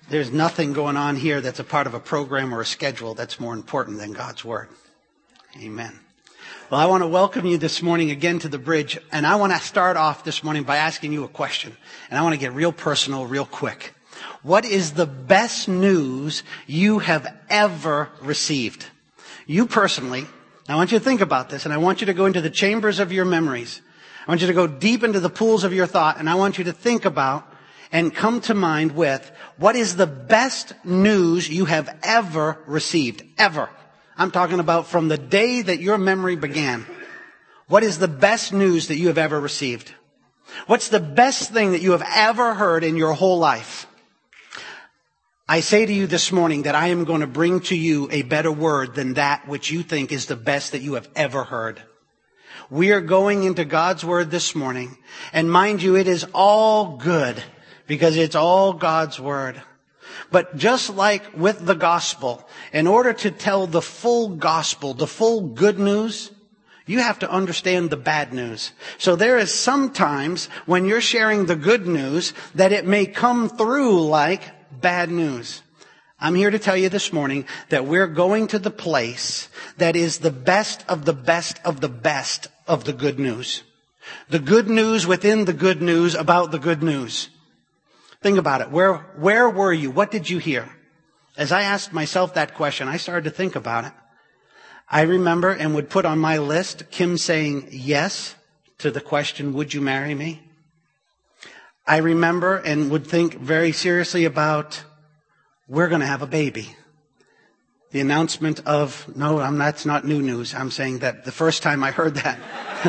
There's nothing going on here that's a part of a program or a schedule that's more important than God's Word. Amen. Well, I want to welcome you this morning again to the Bridge, and I want to start off this morning by asking you a question, and I want to get real personal real quick. What is the best news you have ever received? You personally, I want you to think about this, and I want you to go into the chambers of your memories. I want you to go deep into the pools of your thought, and I want you to think about and come to mind with what is the best news you have ever received. Ever. I'm talking about from the day that your memory began. What is the best news that you have ever received? What's the best thing that you have ever heard in your whole life? I say to you this morning that I am going to bring to you a better word than that which you think is the best that you have ever heard. We are going into God's Word this morning, and mind you, it is all good because it's all God's Word. But just like with the gospel, in order to tell the full gospel, the full good news, you have to understand the bad news. So there is sometimes when you're sharing the good news that it may come through like bad news. I'm here to tell you this morning that we're going to the place that is the best of the best of the best of the good news. The good news within the good news about the good news. Think about it. Where were you? What did you hear? As I asked myself that question, I started to think about it. I remember and would put on my list Kim saying yes to the question, would you marry me? I remember and would think very seriously about, we're going to have a baby. The announcement of, no, that's not new news. I'm saying that the first time I heard that,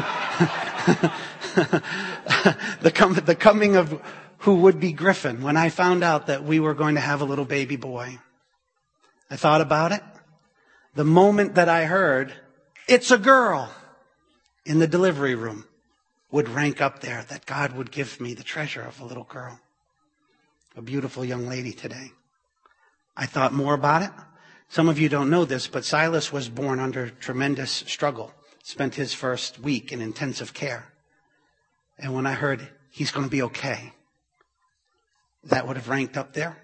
the coming of who would be Griffin, when I found out that we were going to have a little baby boy. I thought about it. The moment that I heard, it's a girl, in the delivery room, would rank up there, that God would give me the treasure of a little girl. A beautiful young lady today. I thought more about it. Some of you don't know this, but Silas was born under tremendous struggle. Spent his first week in intensive care. And when I heard he's going to be okay, that would have ranked up there.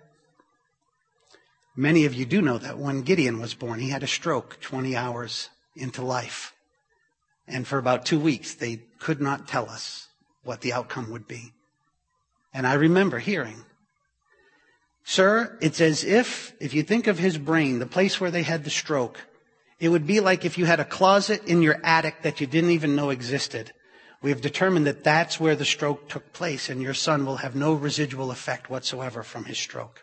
Many of you do know that when Gideon was born, he had a stroke 20 hours into life. And for about 2 weeks, they could not tell us what the outcome would be. And I remember hearing, sir, it's as if you think of his brain, the place where they had the stroke, it would be like if you had a closet in your attic that you didn't even know existed. We have determined that that's where the stroke took place, and your son will have no residual effect whatsoever from his stroke.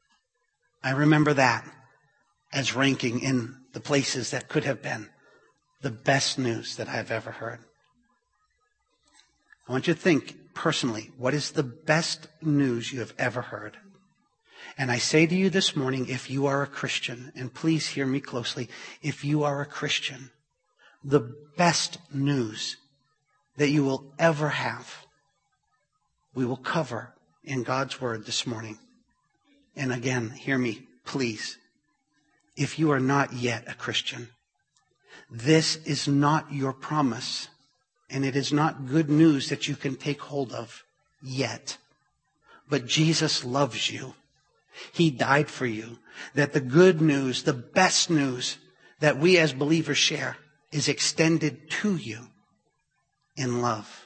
I remember that as ranking in the places that could have been the best news that I've ever heard. I want you to think personally, what is the best news you have ever heard? And I say to you this morning, if you are a Christian, and please hear me closely, if you are a Christian, the best news that you will ever have, we will cover in God's Word this morning. And again, hear me, please. If you are not yet a Christian, this is not your promise, and it is not good news that you can take hold of yet. But Jesus loves you. He died for you. That the good news, the best news that we as believers share is extended to you in love.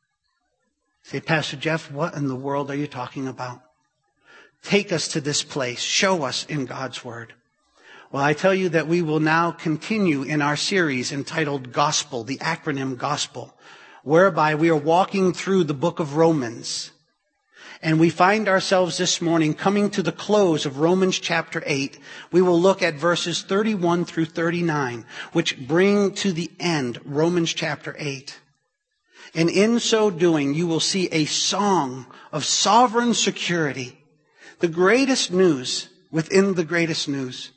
Say, Pastor Jeff, what in the world are you talking about? Take us to this place. Show us in God's Word. Well, I tell you that we will now continue in our series entitled Gospel, the acronym Gospel, whereby we are walking through the book of Romans. And we find ourselves this morning coming to the close of Romans chapter 8. We will look at verses 31 through 39, which bring to the end Romans chapter 8. And in so doing, you will see a song of sovereign security, the greatest news within the greatest news.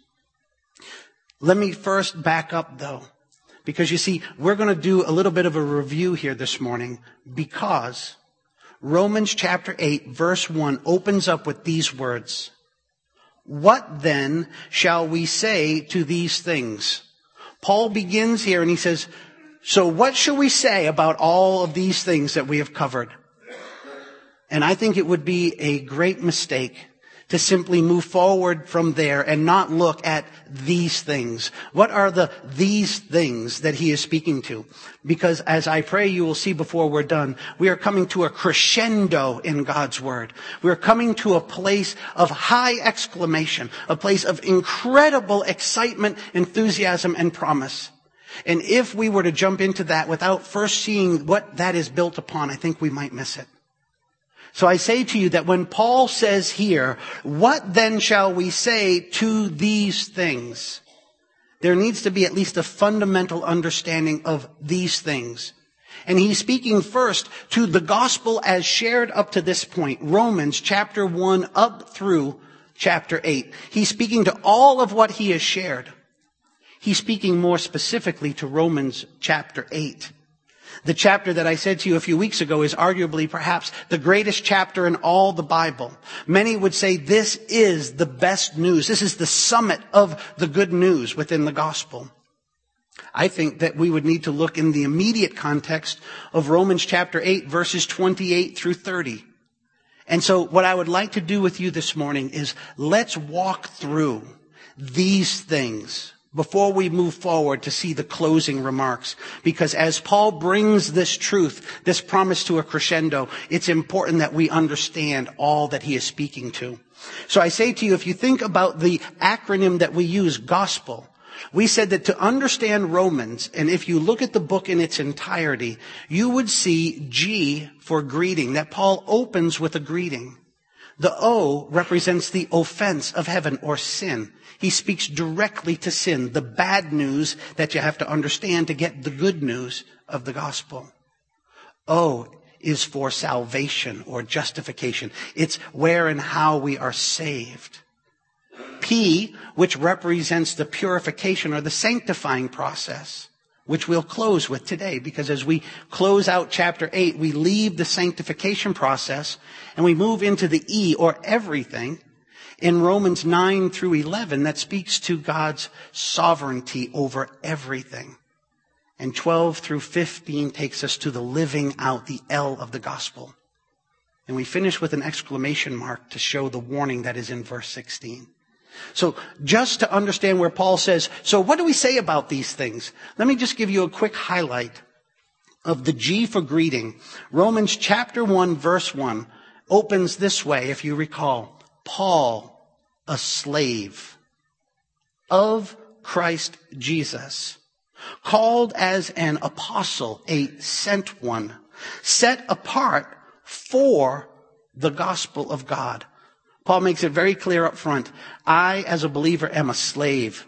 Let me first back up, though, because you see, we're going to do a little bit of a review here this morning, because Romans chapter 8, verse 1 opens up with these words. What then shall we say to these things? Paul begins here and he says, so what shall we say about all of these things that we have covered? And I think it would be a great mistake to simply move forward from there and not look at these things. What are these things that he is speaking to? Because as I pray you will see before we're done, we are coming to a crescendo in God's word. We are coming to a place of high exclamation, a place of incredible excitement, enthusiasm, and promise. And if we were to jump into that without first seeing what that is built upon, I think we might miss it. So I say to you that when Paul says here, what then shall we say to these things? There needs to be at least a fundamental understanding of these things. And he's speaking first to the gospel as shared up to this point, Romans chapter 1 up through chapter 8. He's speaking to all of what he has shared. He's speaking more specifically to Romans chapter 8. The chapter that I said to you a few weeks ago is arguably perhaps the greatest chapter in all the Bible. Many would say this is the best news. This is the summit of the good news within the gospel. I think that we would need to look in the immediate context of Romans chapter 8, verses 28 through 30. And so what I would like to do with you this morning is let's walk through these things before we move forward to see the closing remarks. Because as Paul brings this truth, this promise to a crescendo, it's important that we understand all that he is speaking to. So I say to you, if you think about the acronym that we use, gospel, we said that to understand Romans, and if you look at the book in its entirety, you would see G for greeting, that Paul opens with a greeting. The O represents the offense of heaven or sin. He speaks directly to sin, the bad news that you have to understand to get the good news of the gospel. O is for salvation or justification. It's where and how we are saved. P, which represents the purification or the sanctifying process, which we'll close with today, because as we close out chapter 8, we leave the sanctification process and we move into the E, or everything, in Romans 9 through 11 that speaks to God's sovereignty over everything. And 12 through 15 takes us to the living out, the L of the gospel. And we finish with an exclamation mark to show the warning that is in verse 16. So just to understand where Paul says, so what do we say about these things? Let me just give you a quick highlight of the G for greeting. Romans chapter 1 verse 1 opens this way, if you recall. Paul, a slave of Christ Jesus, called as an apostle, a sent one, set apart for the gospel of God. Paul makes it very clear up front. I, as a believer, am a slave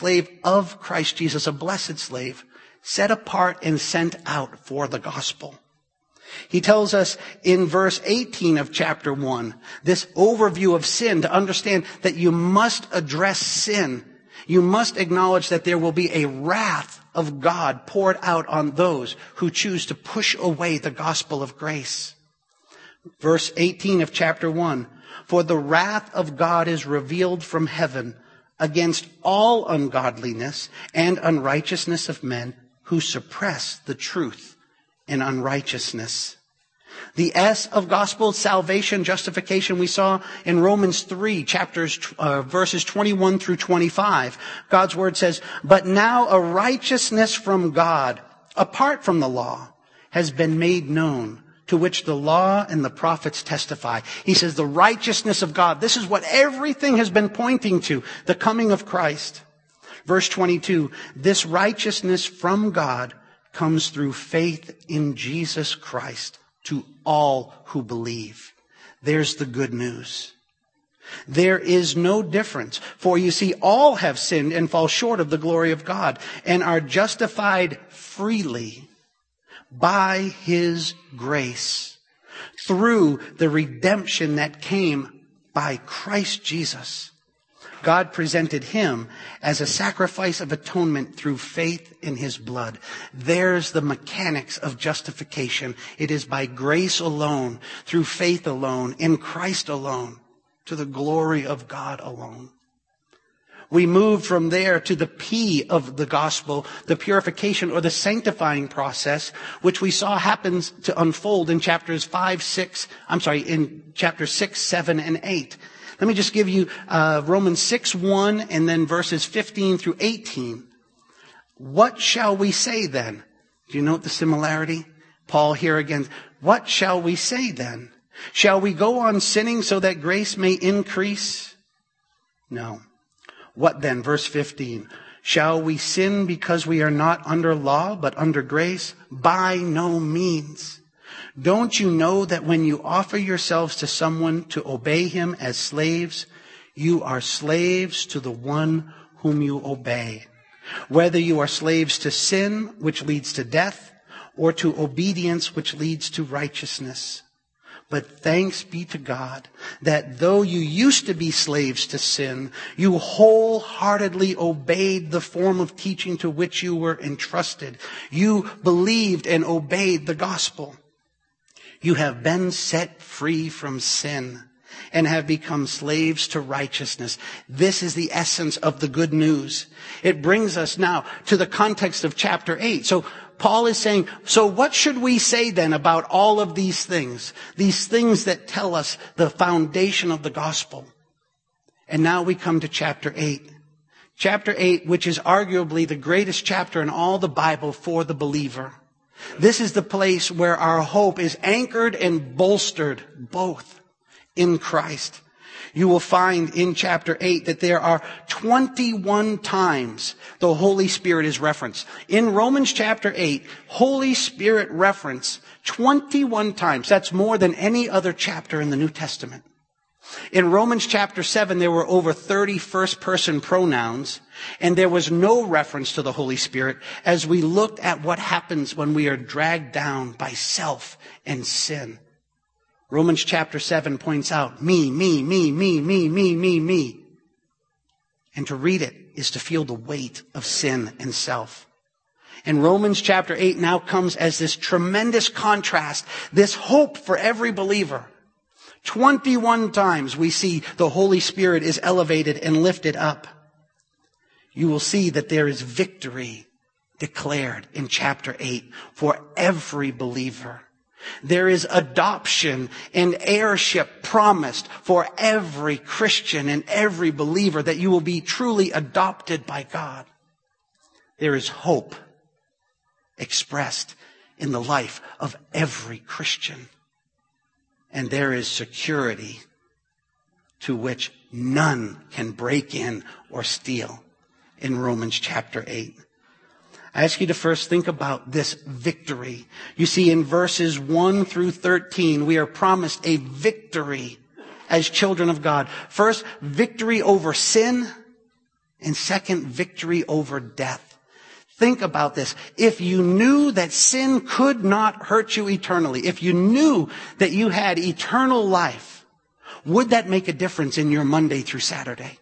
of Christ Jesus, a blessed slave, set apart and sent out for the gospel. He tells us in verse 18 of chapter 1, this overview of sin, to understand that you must address sin. You must acknowledge that there will be a wrath of God poured out on those who choose to push away the gospel of grace. Verse 18 of chapter 1, for the wrath of God is revealed from heaven against all ungodliness and unrighteousness of men who suppress the truth in unrighteousness. The S of gospel, salvation, justification, we saw in Romans 3, verses 21 through 25. God's word says, but now a righteousness from God, apart from the law, has been made known, to which the law and the prophets testify. He says the righteousness of God, this is what everything has been pointing to, the coming of Christ. Verse 22, this righteousness from God comes through faith in Jesus Christ to all who believe. There's the good news. There is no difference. For you see, all have sinned and fall short of the glory of God and are justified freely by His grace through the redemption that came by Christ Jesus. God presented Him as a sacrifice of atonement through faith in His blood. There's the mechanics of justification. It is by grace alone, through faith alone, in Christ alone, to the glory of God alone. We move from there to the P of the gospel, the purification or the sanctifying process, which we saw happens to unfold in chapters 6, 7, and 8. Let me just give you Romans 6:1 and then verses 15 through 18. What shall we say then? Do you note the similarity? Paul here again. What shall we say then? Shall we go on sinning so that grace may increase? No. What then? Verse 15. Shall we sin because we are not under law but under grace? By no means. Don't you know that when you offer yourselves to someone to obey him as slaves, you are slaves to the one whom you obey? Whether you are slaves to sin, which leads to death, or to obedience, which leads to righteousness. But thanks be to God that though you used to be slaves to sin, you wholeheartedly obeyed the form of teaching to which you were entrusted. You believed and obeyed the gospel. You have been set free from sin and have become slaves to righteousness. This is the essence of the good news. It brings us now to the context of chapter 8. So Paul is saying, so what should we say then about all of these things that tell us the foundation of the gospel? And now we come to chapter 8. Chapter 8, which is arguably the greatest chapter in all the Bible for the believer. This is the place where our hope is anchored and bolstered, both in Christ. You will find in chapter 8 that there are 21 times the Holy Spirit is referenced. In Romans chapter 8, Holy Spirit reference 21 times. That's more than any other chapter in the New Testament. In Romans chapter 7, there were over 30 first-person pronouns, and there was no reference to the Holy Spirit as we looked at what happens when we are dragged down by self and sin. Romans chapter 7 points out, me. And to read it is to feel the weight of sin and self. And Romans chapter 8 now comes as this tremendous contrast, this hope for every believer. 21 times we see the Holy Spirit is elevated and lifted up. You will see that there is victory declared in chapter 8 for every believer. There is adoption and heirship promised for every Christian and every believer, that you will be truly adopted by God. There is hope expressed in the life of every Christian. And there is security to which none can break in or steal in Romans chapter 8. I ask you to first think about this victory. You see, in verses 1 through 13, we are promised a victory as children of God. First, victory over sin, and second, victory over death. Think about this. If you knew that sin could not hurt you eternally, if you knew that you had eternal life, would that make a difference in your Monday through Saturday?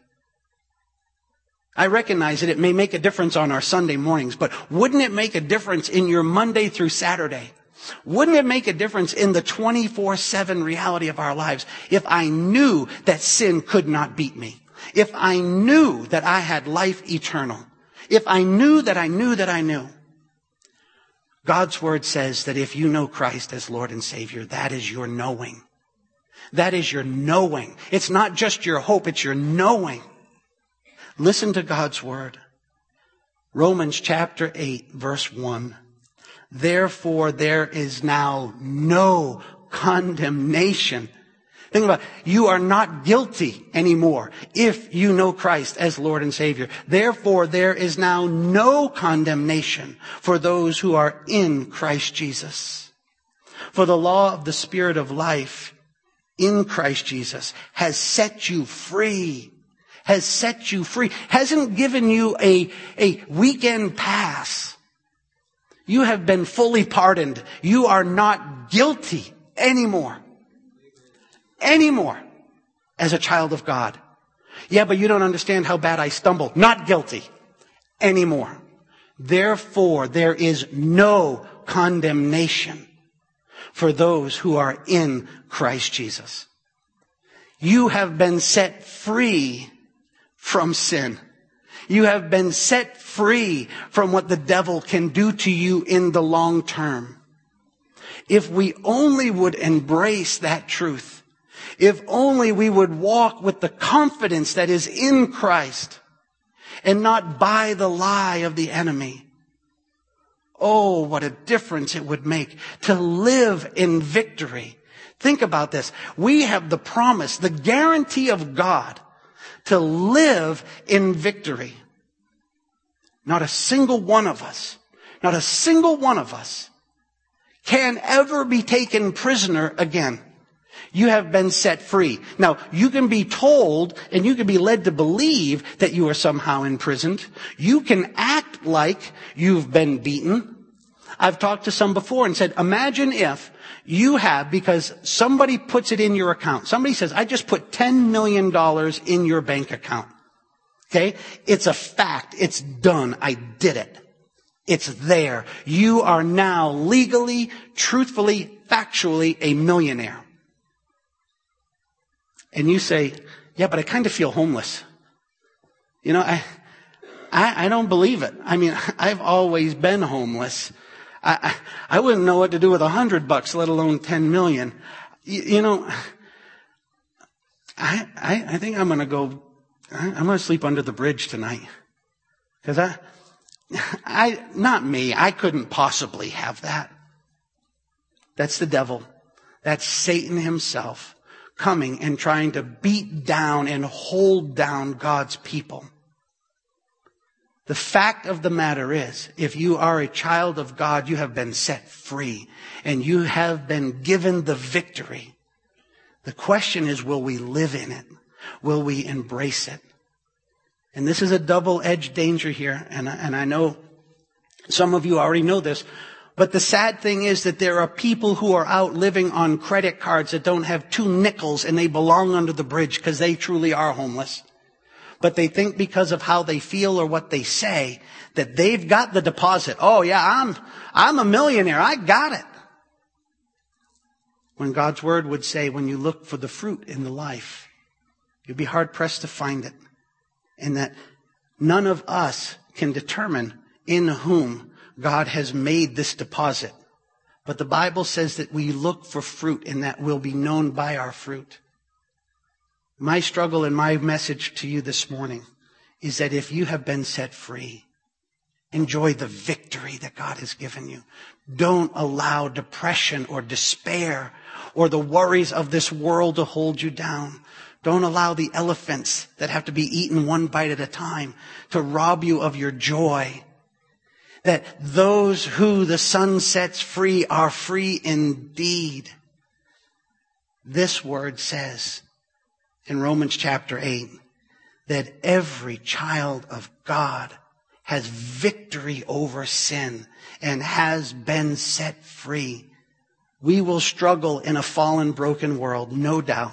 I recognize that it may make a difference on our Sunday mornings, but wouldn't it make a difference in your Monday through Saturday? Wouldn't it make a difference in the 24/7 reality of our lives if I knew that sin could not beat me? If I knew that I had life eternal? If I knew that I knew that I knew? God's word says that if you know Christ as Lord and Savior, that is your knowing. That is your knowing. It's not just your hope, it's your knowing. Listen to God's word. Romans chapter 8, verse 1. Therefore, there is now no condemnation. Think about it. You are not guilty anymore if you know Christ as Lord and Savior. Therefore, there is now no condemnation for those who are in Christ Jesus. For the law of the Spirit of life in Christ Jesus has set you free. Has set you free. Hasn't given you a weekend pass. You have been fully pardoned. You are not guilty anymore. Anymore as a child of God. Yeah, but you don't understand how bad I stumbled. Not guilty anymore. Therefore, there is no condemnation for those who are in Christ Jesus. You have been set free from sin. You have been set free from what the devil can do to you in the long term. If we only would embrace that truth, If only we would walk with the confidence that is in Christ and not by the lie of the enemy. Oh, what a difference it would make to live in victory. Think about this. We have the promise, the guarantee of God to live in victory. Not a single one of us can ever be taken prisoner again. You have been set free. Now, you can be told and you can be led to believe that you are somehow imprisoned. You can act like you've been beaten. I've talked to some before and said, imagine if you have, because somebody puts it in your account. Somebody says, I just put $10 million in your bank account. Okay? It's a fact. It's done. I did it. It's there. You are now legally, truthfully, factually a millionaire. And you say, yeah, but I kind of feel homeless. You know, I don't believe it. I mean, I've always been homeless. I wouldn't know what to do with $100, let alone 10 million. You know, I think I'm going to sleep under the bridge tonight. Because not me. I couldn't possibly have that. That's the devil. That's Satan himself coming and trying to beat down and hold down God's people. The fact of the matter is, if you are a child of God, you have been set free and you have been given the victory. The question is, will we live in it? Will we embrace it? And this is a double-edged danger here. And I know some of you already know this. But the sad thing is that there are people who are out living on credit cards that don't have 2 nickels and they belong under the bridge because they truly are homeless. But they think because of how they feel or what they say that they've got the deposit. Oh yeah, I'm a millionaire. I got it. When God's word would say, when you look for the fruit in the life, you'll be hard pressed to find it. And that none of us can determine in whom God has made this deposit. But the Bible says that we look for fruit and that we'll be known by our fruit. My struggle and my message to you this morning is that if you have been set free, enjoy the victory that God has given you. Don't allow depression or despair or the worries of this world to hold you down. Don't allow the elephants that have to be eaten one bite at a time to rob you of your joy. That those who the Son sets free are free indeed. This word says in Romans chapter 8 that every child of God has victory over sin and has been set free. We will struggle in a fallen, broken world, no doubt.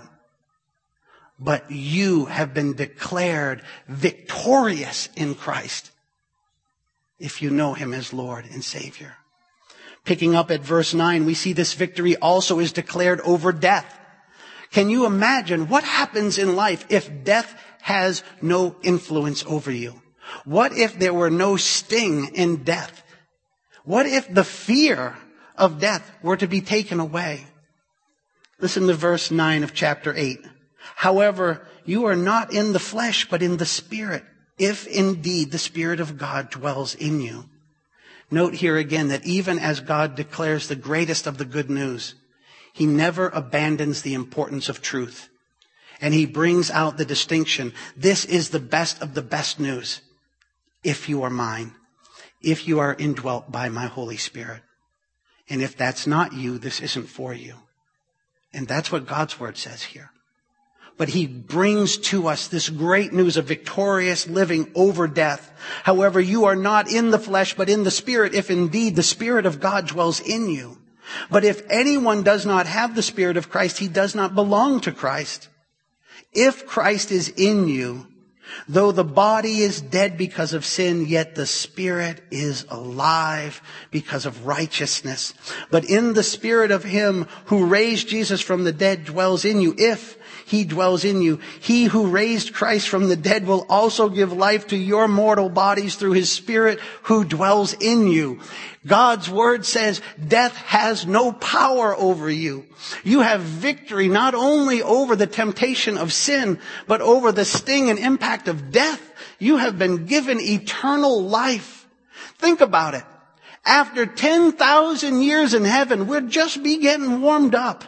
But you have been declared victorious in Christ if you know him as Lord and Savior. Picking up at verse 9, we see this victory also is declared over death. Can you imagine what happens in life if death has no influence over you? What if there were no sting in death? What if the fear of death were to be taken away? Listen to verse 9 of chapter 8. However, you are not in the flesh, but in the Spirit, if indeed the Spirit of God dwells in you. Note here again that even as God declares the greatest of the good news, he never abandons the importance of truth. And he brings out the distinction. This is the best of the best news. If you are mine, if you are indwelt by my Holy Spirit. And if that's not you, this isn't for you. And that's what God's word says here. But he brings to us this great news of victorious living over death. However, you are not in the flesh, but in the Spirit, if indeed the Spirit of God dwells in you. But if anyone does not have the Spirit of Christ, he does not belong to Christ. If Christ is in you, though the body is dead because of sin, yet the Spirit is alive because of righteousness. But in the Spirit of him who raised Jesus from the dead dwells in you. If He dwells in you. He who raised Christ from the dead will also give life to your mortal bodies through his Spirit who dwells in you. God's word says death has no power over you. You have victory not only over the temptation of sin, but over the sting and impact of death. You have been given eternal life. Think about it. After 10,000 years in heaven, we'll just be getting warmed up.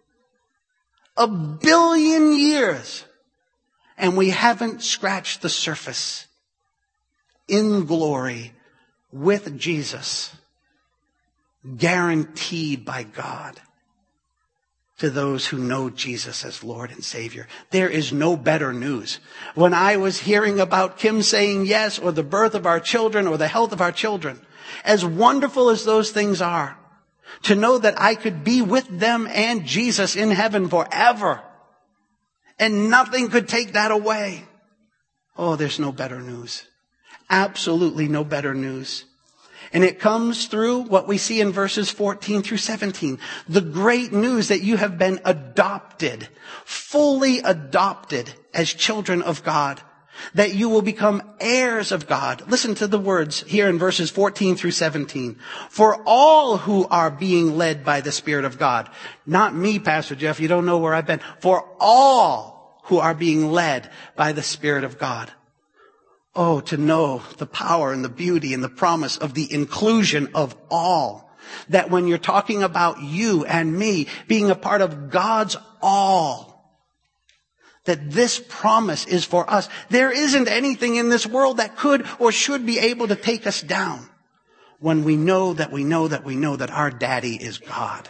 1 billion years. And we haven't scratched the surface. In glory with Jesus. Guaranteed by God. To those who know Jesus as Lord and Savior. There is no better news. When I was hearing about Kim saying yes, or the birth of our children, or the health of our children, as wonderful as those things are, to know that I could be with them and Jesus in heaven forever. And nothing could take that away. Oh, there's no better news. Absolutely no better news. And it comes through what we see in verses 14 through 17. The great news that you have been adopted, fully adopted as children of God. That you will become heirs of God. Listen to the words here in verses 14 through 17. For all who are being led by the Spirit of God. Not me, Pastor Jeff, you don't know where I've been. For all who are being led by the Spirit of God. Oh, to know the power and the beauty and the promise of the inclusion of all. That when you're talking about you and me being a part of God's all, that this promise is for us. There isn't anything in this world that could or should be able to take us down when we know that we know that we know that our daddy is God.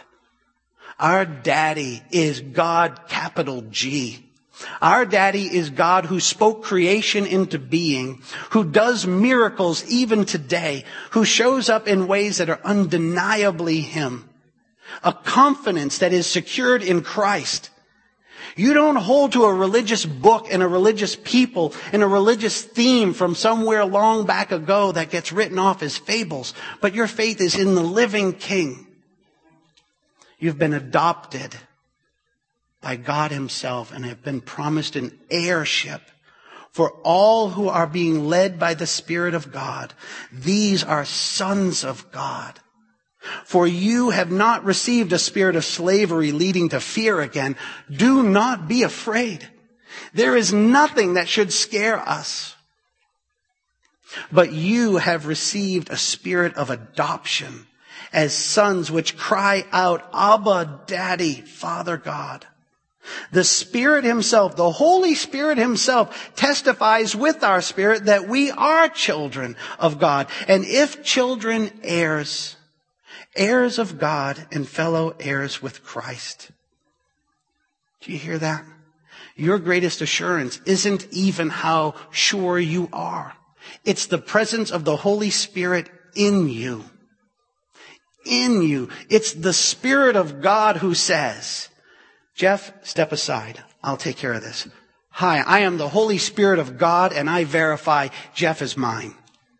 Our daddy is God, capital G. Our daddy is God who spoke creation into being, who does miracles even today, who shows up in ways that are undeniably him. A confidence that is secured in Christ. You don't hold to a religious book and a religious people and a religious theme from somewhere long back ago that gets written off as fables, but your faith is in the living King. You've been adopted by God himself and have been promised an heirship. For all who are being led by the Spirit of God, these are sons of God. For you have not received a spirit of slavery leading to fear again. Do not be afraid. There is nothing that should scare us. But you have received a spirit of adoption as sons which cry out, Abba, Daddy, Father God. The Spirit himself, the Holy Spirit himself testifies with our spirit that we are children of God. And if children, heirs. Heirs of God and fellow heirs with Christ. Do you hear that? Your greatest assurance isn't even how sure you are. It's the presence of the Holy Spirit in you. In you. It's the Spirit of God who says, Jeff, step aside. I'll take care of this. Hi, I am the Holy Spirit of God and I verify Jeff is mine.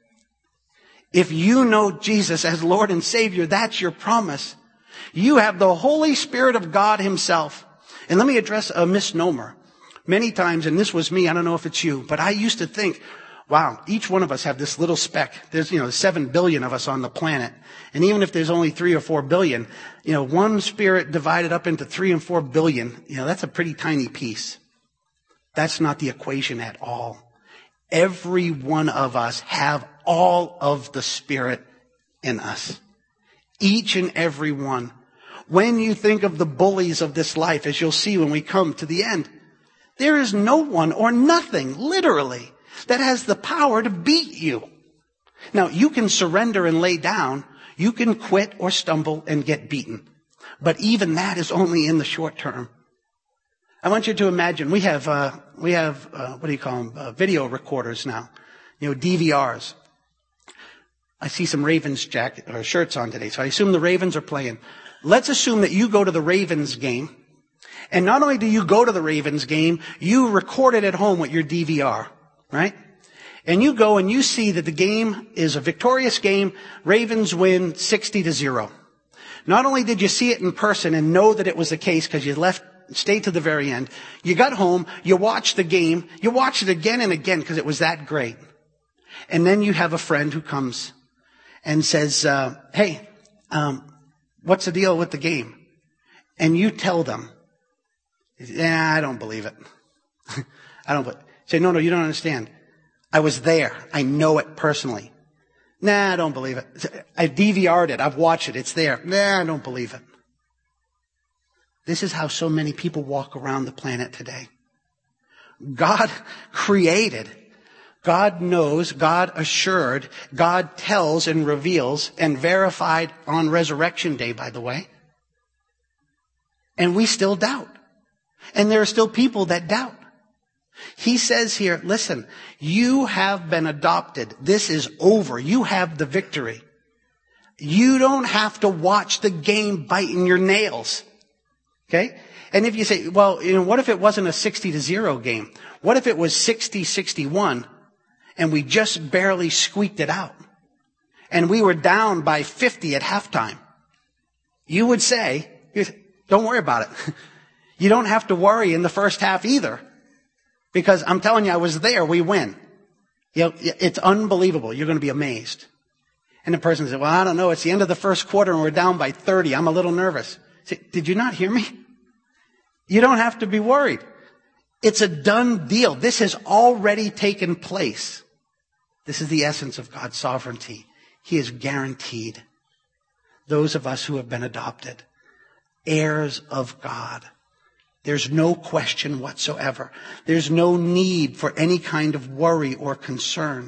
If you know Jesus as Lord and Savior, that's your promise. You have the Holy Spirit of God himself. And let me address a misnomer. Many times, and this was me, I don't know if it's you, but I used to think, wow, each one of us have this little speck. There's, 7 billion of us on the planet. And even if there's only 3 or 4 billion, one spirit divided up into 3 and 4 billion, that's a pretty tiny piece. That's not the equation at all. Every one of us have all of the Spirit in us. Each and every one. When you think of the bullies of this life, as you'll see when we come to the end, there is no one or nothing, literally, that has the power to beat you. Now, you can surrender and lay down. You can quit or stumble and get beaten. But even that is only in the short term. I want you to imagine, we have what do you call them? Video recorders now. DVRs. I see some Ravens shirts on today, so I assume the Ravens are playing. Let's assume that you go to the Ravens game. And not only do you go to the Ravens game, you record it at home with your DVR, right? And you go and you see that the game is a victorious game. Ravens win 60-0. Not only did you see it in person and know that it was the case because you left stay to the very end. You got home, you watched the game, you watched it again and again because it was that great. And then you have a friend who comes and says, hey, what's the deal with the game? And you tell them, I don't believe it. Say, no, you don't understand. I was there. I know it personally. I don't believe it. I DVR'd it. I've watched it. It's there. I don't believe it. This is how so many people walk around the planet today. God created, God knows, God assured, God tells and reveals and verified on Resurrection Day, by the way. And we still doubt. And there are still people that doubt. He says here, listen, you have been adopted. This is over. You have the victory. You don't have to watch the game biting your nails. Okay? And if you say, well, what if it wasn't a 60-0 game? What if it was 60-61 and we just barely squeaked it out? And we were down by 50 at halftime. You would say, don't worry about it. You don't have to worry in the first half either. Because I'm telling you, I was there, we win. It's unbelievable. You're going to be amazed. And the person says, well, I don't know. It's the end of the first quarter and we're down by 30. I'm a little nervous. Say, did you not hear me? You don't have to be worried. It's a done deal. This has already taken place. This is the essence of God's sovereignty. He has guaranteed those of us who have been adopted, heirs of God. There's no question whatsoever. There's no need for any kind of worry or concern.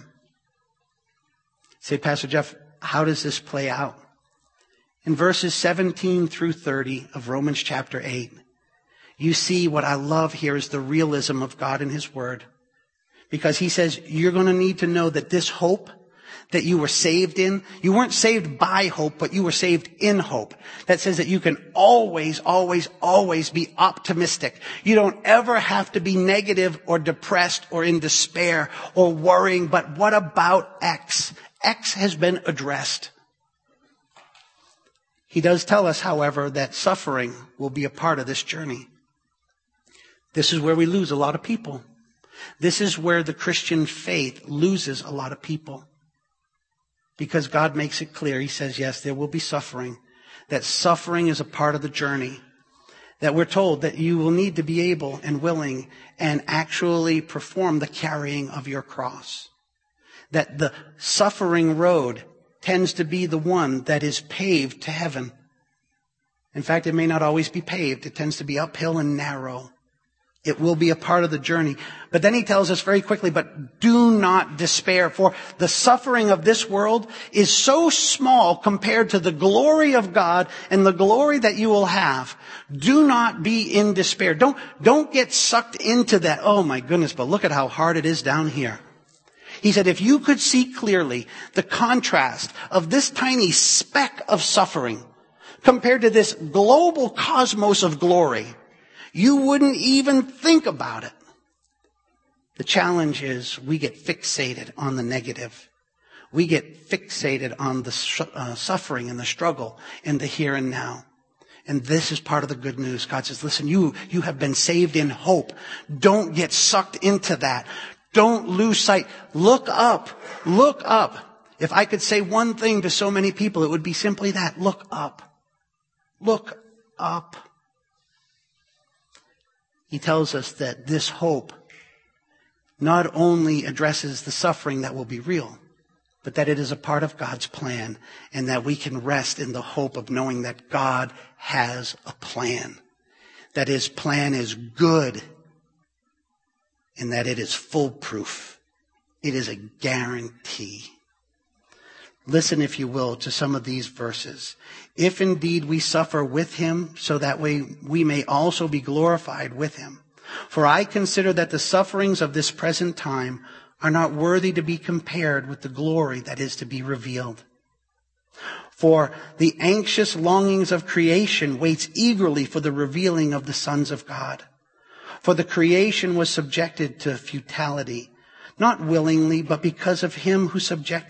Say, Pastor Jeff, how does this play out? In verses 17 through 30 of Romans chapter 8, you see what I love here is the realism of God and His Word. Because He says, you're going to need to know that this hope that you were saved in, you weren't saved by hope, but you were saved in hope. That says that you can always, always, always be optimistic. You don't ever have to be negative or depressed or in despair or worrying, but what about X? X has been addressed. He does tell us, however, that suffering will be a part of this journey. This is where we lose a lot of people. This is where the Christian faith loses a lot of people. Because God makes it clear. He says, yes, there will be suffering. That suffering is a part of the journey. That we're told that you will need to be able and willing and actually perform the carrying of your cross. That the suffering road tends to be the one that is paved to heaven. In fact, it may not always be paved. It tends to be uphill and narrow. It will be a part of the journey. But then he tells us very quickly, but do not despair, for the suffering of this world is so small compared to the glory of God and the glory that you will have. Do not be in despair. Don't get sucked into that. Oh my goodness, but look at how hard it is down here. He said, if you could see clearly the contrast of this tiny speck of suffering compared to this global cosmos of glory, you wouldn't even think about it. The challenge is we get fixated on the negative. We get fixated on the suffering and the struggle and the here and now. And this is part of the good news. God says, listen, you have been saved in hope. Don't get sucked into that. Don't lose sight. Look up. Look up. If I could say one thing to so many people, it would be simply that. Look up. Look up. He tells us that this hope not only addresses the suffering that will be real, but that it is a part of God's plan and that we can rest in the hope of knowing that God has a plan, that His plan is good and that it is foolproof. It is a guarantee. Listen, if you will, to some of these verses. If indeed we suffer with Him, so that we may also be glorified with Him. For I consider that the sufferings of this present time are not worthy to be compared with the glory that is to be revealed. For the anxious longings of creation waits eagerly for the revealing of the sons of God. For the creation was subjected to futility, not willingly, but because of Him who subjected it,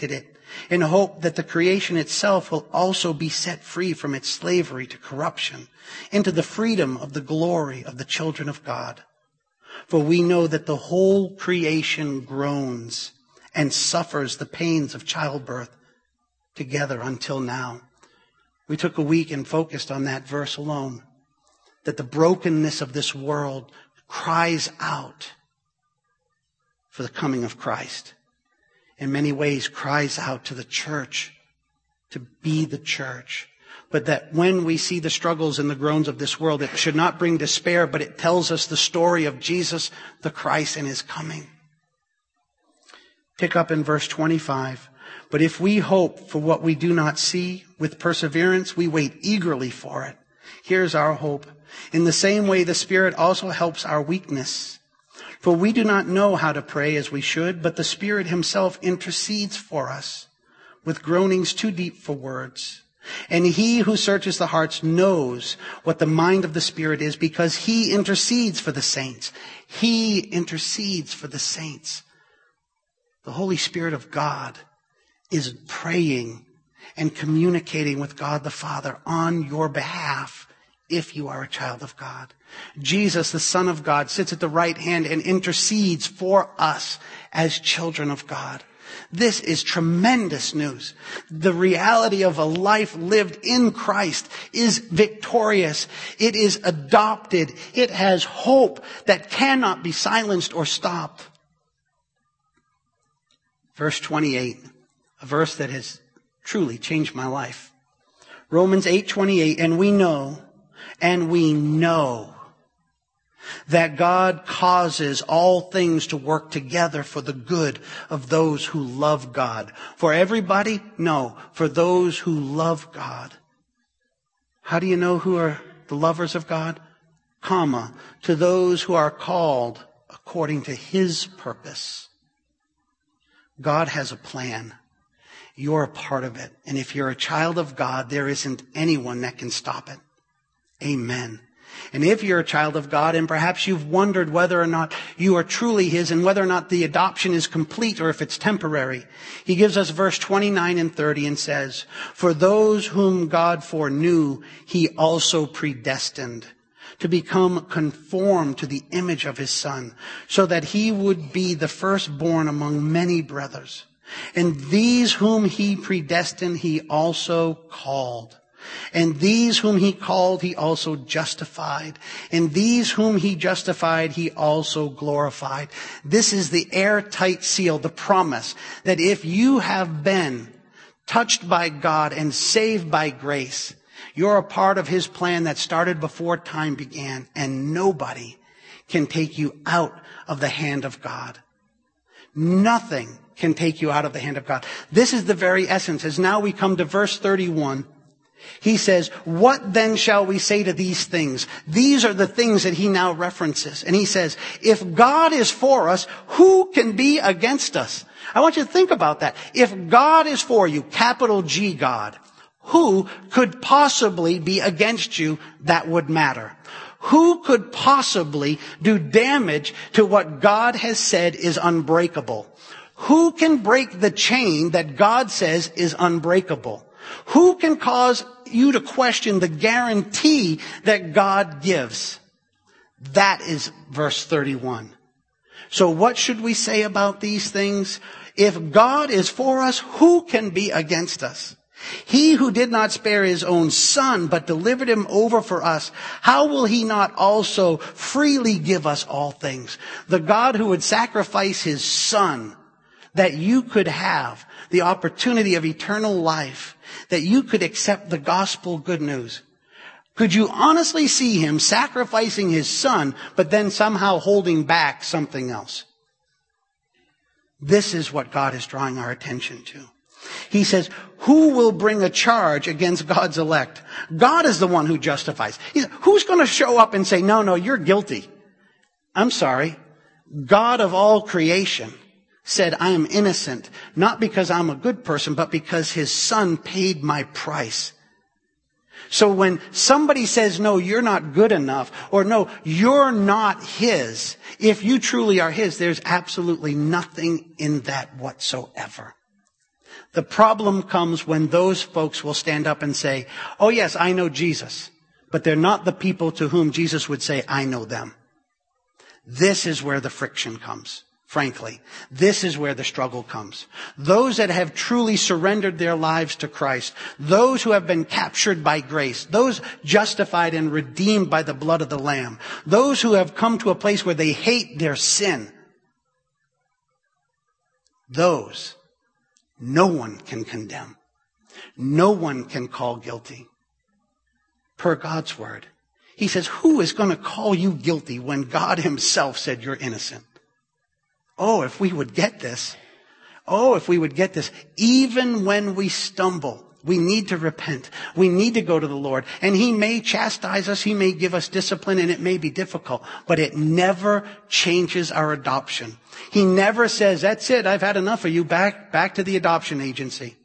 in hope that the creation itself will also be set free from its slavery to corruption into the freedom of the glory of the children of God. For we know that the whole creation groans and suffers the pains of childbirth together until now. We took a week and focused on that verse alone, that the brokenness of this world cries out for the coming of Christ. In many ways, cries out to the church to be the church. But that when we see the struggles and the groans of this world, it should not bring despair, but it tells us the story of Jesus, the Christ, and his coming. Pick up in verse 25. But if we hope for what we do not see, with perseverance we wait eagerly for it. Here's our hope. In the same way, the Spirit also helps our weakness. For we do not know how to pray as we should, but the Spirit himself intercedes for us with groanings too deep for words. And he who searches the hearts knows what the mind of the Spirit is, because he intercedes for the saints. He intercedes for the saints. The Holy Spirit of God is praying and communicating with God the Father on your behalf if you are a child of God. Jesus, the Son of God, sits at the right hand and intercedes for us as children of God. This is tremendous news. The reality of a life lived in Christ is victorious. It is adopted. It has hope that cannot be silenced or stopped. Verse 28, a verse that has truly changed my life. Romans 8:28, and we know that God causes all things to work together for the good of those who love God. For everybody? No, for those who love God. How do you know who are the lovers of God? To those who are called according to his purpose. God has a plan. You're a part of it. And if you're a child of God, there isn't anyone that can stop it. Amen. And if you're a child of God, and perhaps you've wondered whether or not you are truly his and whether or not the adoption is complete or if it's temporary, he gives us verse 29 and 30 and says, for those whom God foreknew, he also predestined to become conformed to the image of his Son, so that he would be the firstborn among many brothers. And these whom he predestined, he also called. And these whom he called, he also justified. And these whom he justified, he also glorified. This is the airtight seal, the promise that if you have been touched by God and saved by grace, you're a part of his plan that started before time began, and nobody can take you out of the hand of God. Nothing can take you out of the hand of God. This is the very essence. As now we come to verse 31, he says, what then shall we say to these things? These are the things that he now references. And he says, if God is for us, who can be against us? I want you to think about that. If God is for you, capital G God, who could possibly be against you that would matter? Who could possibly do damage to what God has said is unbreakable? Who can break the chain that God says is unbreakable? Who can cause you to question the guarantee that God gives? That is verse 31. So what should we say about these things? If God is for us, who can be against us? He who did not spare his own Son, but delivered him over for us, how will he not also freely give us all things? The God who would sacrifice his Son, that you could have the opportunity of eternal life, that you could accept the gospel good news. Could you honestly see him sacrificing his Son, but then somehow holding back something else? This is what God is drawing our attention to. He says, who will bring a charge against God's elect? God is the one who justifies. Who's going to show up and say, no, you're guilty? I'm sorry. God of all creation said, I am innocent, not because I'm a good person, but because his Son paid my price. So when somebody says, no, you're not good enough, or no, you're not his, if you truly are his, there's absolutely nothing in that whatsoever. The problem comes when those folks will stand up and say, oh yes, I know Jesus, but they're not the people to whom Jesus would say, I know them. This is where the friction comes, frankly. This is where the struggle comes. Those that have truly surrendered their lives to Christ, those who have been captured by grace, those justified and redeemed by the blood of the Lamb, those who have come to a place where they hate their sin, those no one can condemn. No one can call guilty. Per God's word. He says, who is going to call you guilty when God himself said you're innocent? Oh, if we would get this. Oh, if we would get this. Even when we stumble, we need to repent. We need to go to the Lord. And he may chastise us. He may give us discipline, and it may be difficult. But it never changes our adoption. He never says, that's it, I've had enough of you, back to the adoption agency.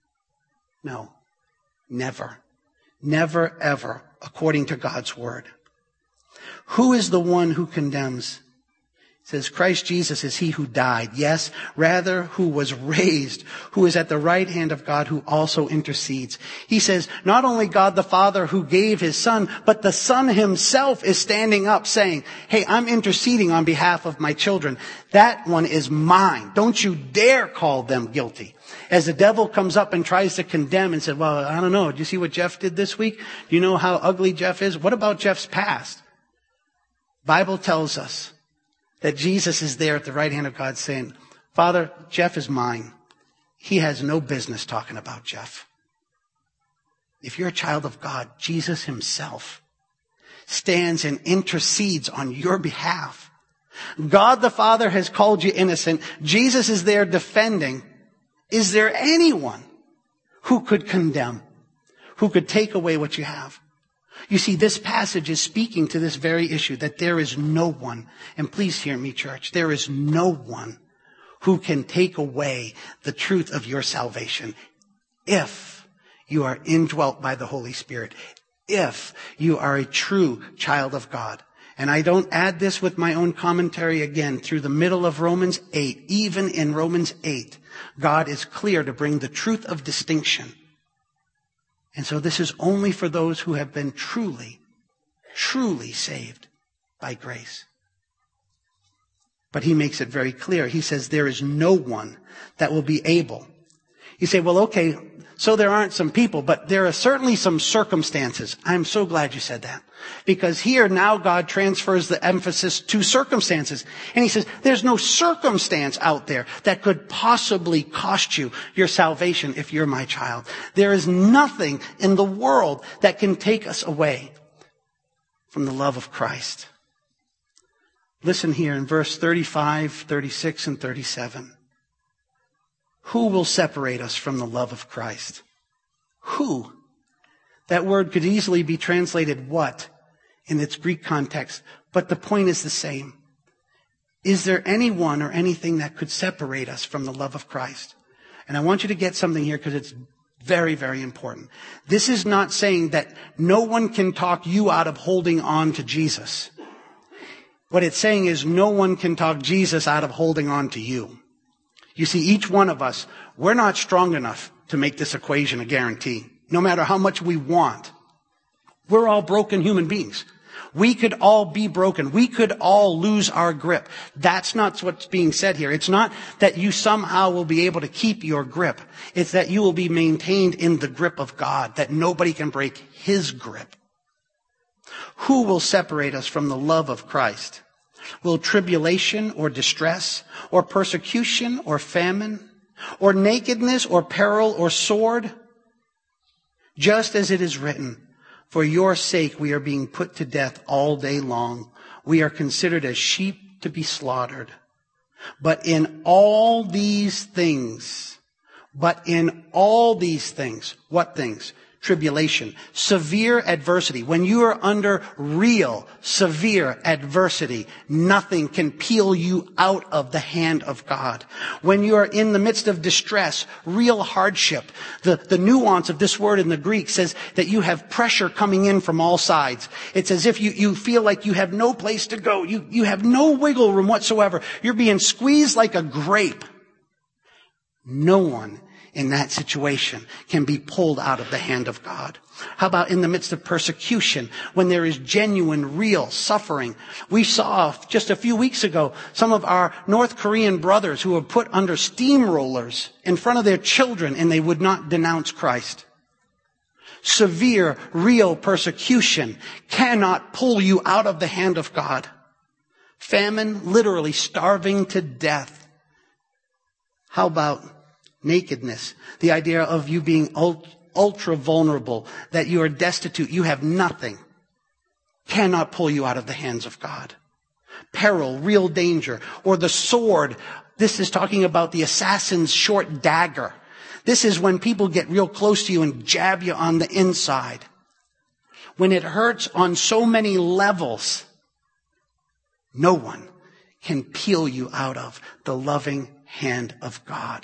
No, never. Never, ever, according to God's word. Who is the one who condemns? It says, Christ Jesus is he who died. Yes, rather who was raised, who is at the right hand of God, who also intercedes. He says, not only God the Father who gave his Son, but the Son himself is standing up saying, hey, I'm interceding on behalf of my children. That one is mine. Don't you dare call them guilty. As the devil comes up and tries to condemn and said, well, I don't know. Do you see what Jeff did this week? Do you know how ugly Jeff is? What about Jeff's past? Bible tells us that Jesus is there at the right hand of God saying, Father, Jeff is mine. He has no business talking about Jeff. If you're a child of God, Jesus himself stands and intercedes on your behalf. God the Father has called you innocent. Jesus is there defending. Is there anyone who could condemn, who could take away what you have? You see, this passage is speaking to this very issue, that there is no one, and please hear me, church, there is no one who can take away the truth of your salvation if you are indwelt by the Holy Spirit, if you are a true child of God. And I don't add this with my own commentary again through the middle of Romans 8. Even in Romans 8, God is clear to bring the truth of distinction. And so this is only for those who have been truly, truly saved by grace. But he makes it very clear. He says there is no one that will be able. You say, well, okay, so there aren't some people, but there are certainly some circumstances. I'm so glad you said that. Because here now God transfers the emphasis to circumstances. And he says, there's no circumstance out there that could possibly cost you your salvation if you're my child. There is nothing in the world that can take us away from the love of Christ. Listen here in verse 35, 36, and 37. Who will separate us from the love of Christ? Who? That word could easily be translated what in its Greek context, but the point is the same. Is there anyone or anything that could separate us from the love of Christ? And I want you to get something here because it's very, very important. This is not saying that no one can talk you out of holding on to Jesus. What it's saying is no one can talk Jesus out of holding on to you. You see, each one of us, we're not strong enough to make this equation a guarantee. No matter how much we want. We're all broken human beings. We could all be broken. We could all lose our grip. That's not what's being said here. It's not that you somehow will be able to keep your grip. It's that you will be maintained in the grip of God, that nobody can break his grip. Who will separate us from the love of Christ? Will tribulation or distress or persecution or famine or nakedness or peril or sword? Just as it is written, for your sake we are being put to death all day long. We are considered as sheep to be slaughtered. But in all these things, what things? Tribulation, severe adversity. When you are under real, severe adversity, nothing can peel you out of the hand of God. When you are in the midst of distress, real hardship, the nuance of this word in the Greek says that you have pressure coming in from all sides. It's as if you feel like you have no place to go. You have no wiggle room whatsoever. You're being squeezed like a grape. No one in that situation can be pulled out of the hand of God. How about in the midst of persecution, when there is genuine, real suffering? We saw just a few weeks ago some of our North Korean brothers who were put under steamrollers in front of their children, and they would not denounce Christ. Severe, real persecution cannot pull you out of the hand of God. Famine, literally starving to death. How about nakedness? The idea of you being ultra vulnerable, that you are destitute, you have nothing, cannot pull you out of the hands of God. Peril, real danger, or the sword. This is talking about the assassin's short dagger. This is when people get real close to you and jab you on the inside. When it hurts on so many levels, no one can peel you out of the loving hand of God.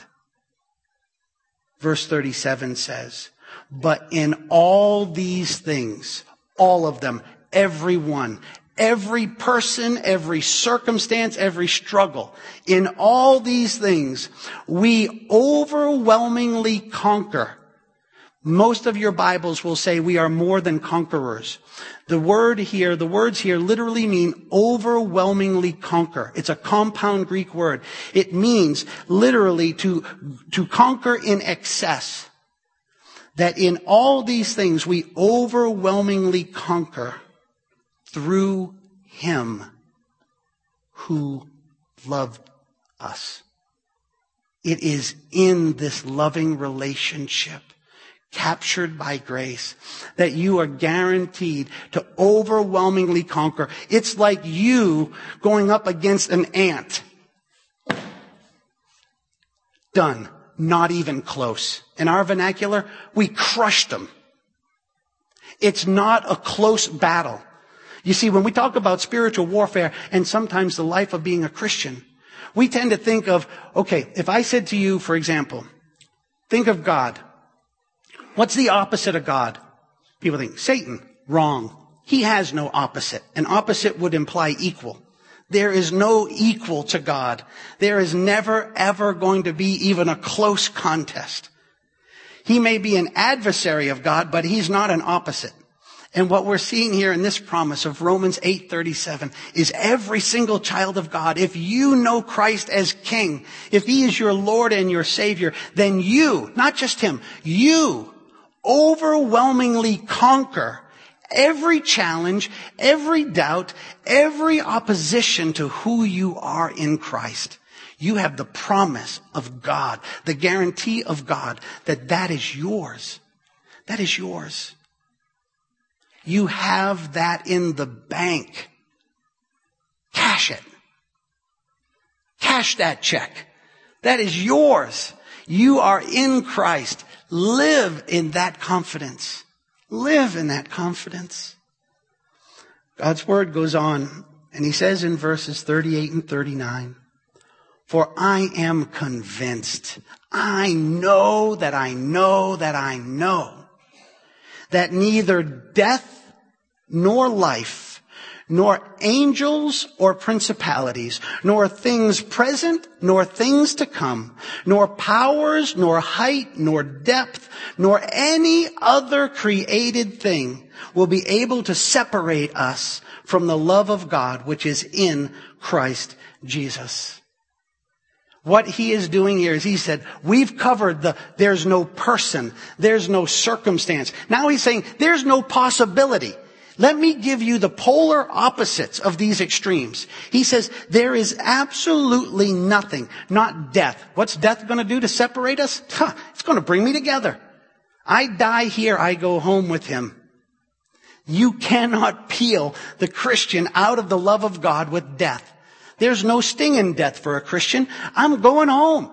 Verse 37 says, but in all these things, all of them, everyone, every person, every circumstance, every struggle, in all these things, we overwhelmingly conquer. Most of your Bibles will say we are more than conquerors. The words here literally mean overwhelmingly conquer. It's a compound Greek word. It means literally to conquer in excess. That in all these things we overwhelmingly conquer through Him who loved us. It is in this loving relationship, captured by grace, that you are guaranteed to overwhelmingly conquer. It's like you going up against an ant. Done. Not even close. In our vernacular, we crushed them. It's not a close battle. You see, when we talk about spiritual warfare and sometimes the life of being a Christian, we tend to think of, okay, if I said to you, for example, think of God. What's the opposite of God? People think, Satan. Wrong. He has no opposite. An opposite would imply equal. There is no equal to God. There is never, ever going to be even a close contest. He may be an adversary of God, but He's not an opposite. And what we're seeing here in this promise of Romans 8:37 is every single child of God, if you know Christ as King, if He is your Lord and your Savior, then you, not just Him, you overwhelmingly conquer every challenge, every doubt, every opposition to who you are in Christ. You have the promise of God, the guarantee of God that is yours. That is yours. You have that in the bank. Cash it. Cash that check. That is yours. You are in Christ. Live in that confidence. Live in that confidence. God's word goes on, and He says in verses 38 and 39, for I am convinced, I know that neither death nor life, nor angels or principalities, nor things present, nor things to come, nor powers, nor height, nor depth, nor any other created thing will be able to separate us from the love of God, which is in Christ Jesus. What He is doing here is He said, we've covered there's no person, there's no circumstance. Now He's saying, there's no possibility. Let me give you the polar opposites of these extremes. He says, there is absolutely nothing, not death. What's death going to do to separate us? It's going to bring me together. I die here, I go home with Him. You cannot peel the Christian out of the love of God with death. There's no sting in death for a Christian. I'm going home.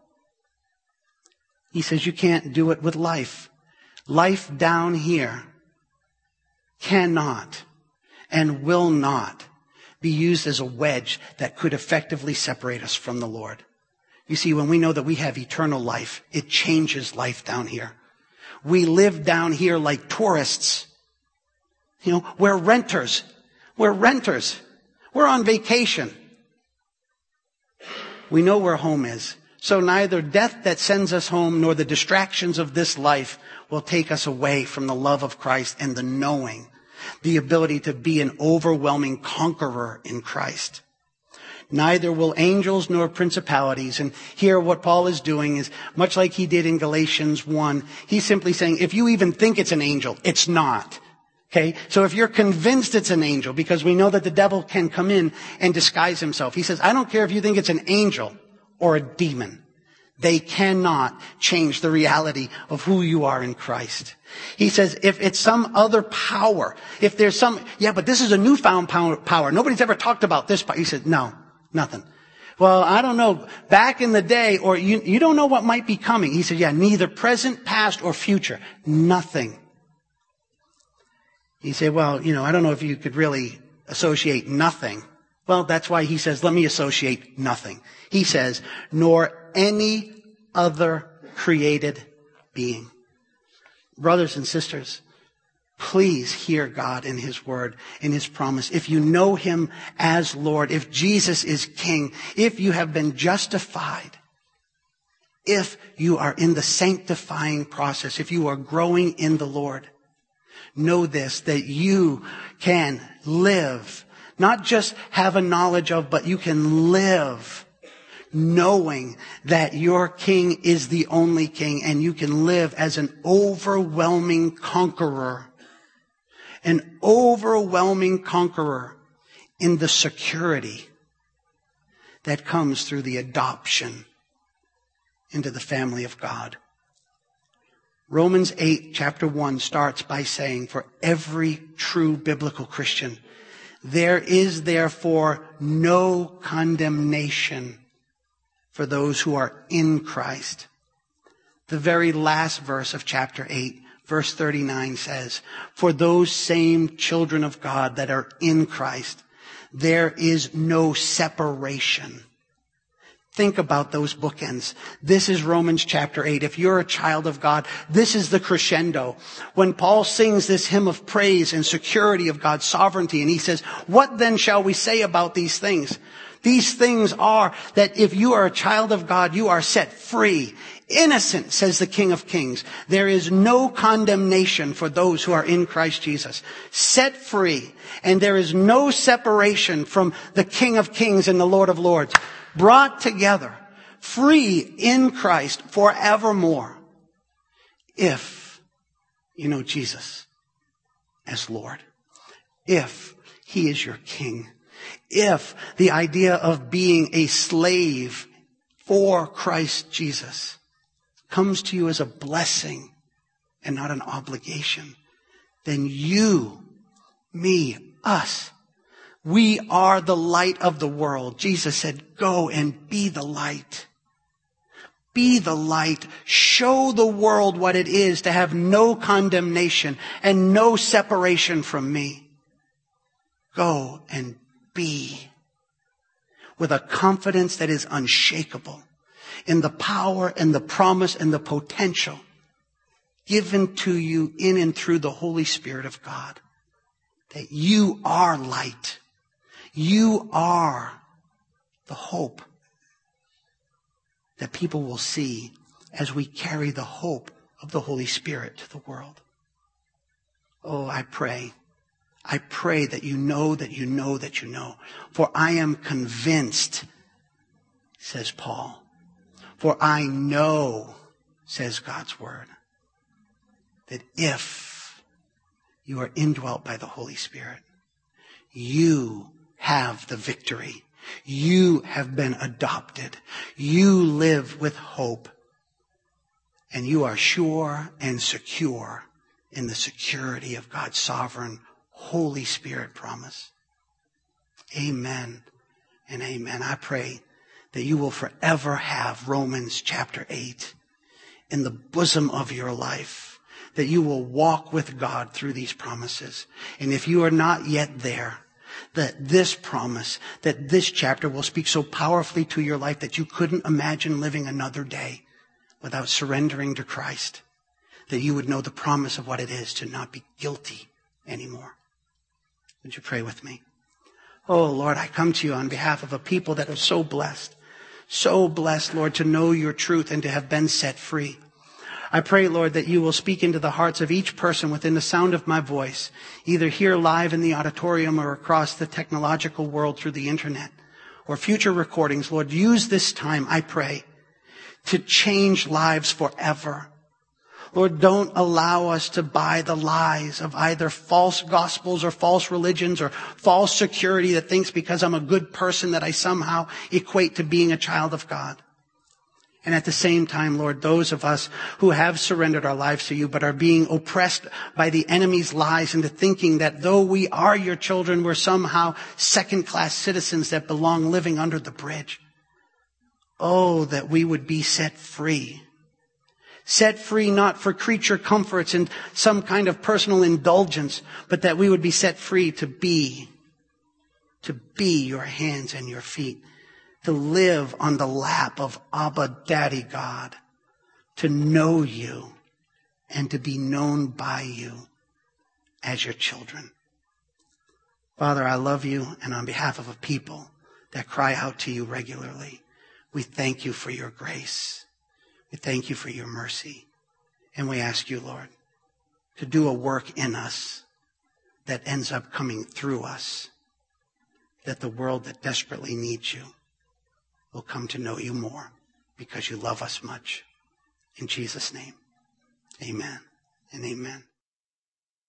He says you can't do it with life. Life down here cannot and will not be used as a wedge that could effectively separate us from the Lord. You see, when we know that we have eternal life, it changes life down here. We live down here like tourists. We're renters. We're on vacation. We know where home is. So neither death that sends us home nor the distractions of this life will take us away from the love of Christ and the knowing, the ability to be an overwhelming conqueror in Christ. Neither will angels nor principalities. And here what Paul is doing is much like he did in Galatians 1. He's simply saying, if you even think it's an angel, it's not. Okay? So if you're convinced it's an angel, because we know that the devil can come in and disguise himself. He says, I don't care if you think it's an angel or a demon. They cannot change the reality of who you are in Christ. He says, if it's some other power, if there's but this is a newfound power. Nobody's ever talked about this power. He said, no, nothing. Well, I don't know. Back in the day, or you don't know what might be coming. He said, neither present, past, or future. Nothing. He said, well, I don't know if you could really associate nothing. Well, that's why he says, let me associate nothing. He says, nor any other created being. Brothers and sisters, please hear God in His word, in His promise. If you know Him as Lord, if Jesus is King, if you have been justified, if you are in the sanctifying process, if you are growing in the Lord, know this, that you can live, not just have a knowledge of, but you can live knowing that your King is the only King, and you can live as an overwhelming conqueror. An overwhelming conqueror in the security that comes through the adoption into the family of God. Romans 8, chapter 1 starts by saying, for every true biblical Christian, there is therefore no condemnation for those who are in Christ. The very last verse of chapter 8, verse 39 says, for those same children of God that are in Christ, there is no separation. Think about those bookends. This is Romans chapter 8. If you're a child of God, this is the crescendo. When Paul sings this hymn of praise and security of God's sovereignty, and he says, what then shall we say about these things? These things are that if you are a child of God, you are set free. Innocent, says the King of Kings. There is no condemnation for those who are in Christ Jesus. Set free. And there is no separation from the King of Kings and the Lord of Lords. Brought together, free in Christ forevermore. If you know Jesus as Lord. If He is your King. If the idea of being a slave for Christ Jesus comes to you as a blessing and not an obligation, then you, me, us, we are the light of the world. Jesus said, go and be the light. Be the light. Show the world what it is to have no condemnation and no separation from me. Go and be with a confidence that is unshakable in the power and the promise and the potential given to you in and through the Holy Spirit of God. That you are light. You are the hope that people will see as we carry the hope of the Holy Spirit to the world. Oh, I pray that you know that you know that you know. For I am convinced, says Paul. For I know, says God's word, that if you are indwelt by the Holy Spirit, you have the victory. You have been adopted. You live with hope. And you are sure and secure in the security of God's sovereign Holy Spirit promise. Amen and amen. I pray that you will forever have Romans chapter 8 in the bosom of your life, that you will walk with God through these promises. And if you are not yet there, that this promise, that this chapter will speak so powerfully to your life that you couldn't imagine living another day without surrendering to Christ, that you would know the promise of what it is to not be guilty anymore. Would you pray with me? Oh, Lord, I come to you on behalf of a people that are so blessed, So blessed, Lord, to know your truth and to have been set free. I pray, Lord, that you will speak into the hearts of each person within the sound of my voice, either here live in the auditorium or across the technological world through the internet or future recordings. Lord, use this time, I pray, to change lives forever. Lord, don't allow us to buy the lies of either false gospels or false religions or false security that thinks because I'm a good person that I somehow equate to being a child of God. And at the same time, Lord, those of us who have surrendered our lives to you but are being oppressed by the enemy's lies into thinking that though we are your children, we're somehow second-class citizens that belong living under the bridge. Oh, that we would be set free. Set free not for creature comforts and some kind of personal indulgence, but that we would be set free to be your hands and your feet, to live on the lap of Abba, Daddy God, to know you and to be known by you as your children. Father, I love you, and on behalf of a people that cry out to you regularly, we thank you for your grace. We thank you for your mercy. And we ask you, Lord, to do a work in us that ends up coming through us, that the world that desperately needs you will come to know you more because you love us much. In Jesus' name, amen and amen.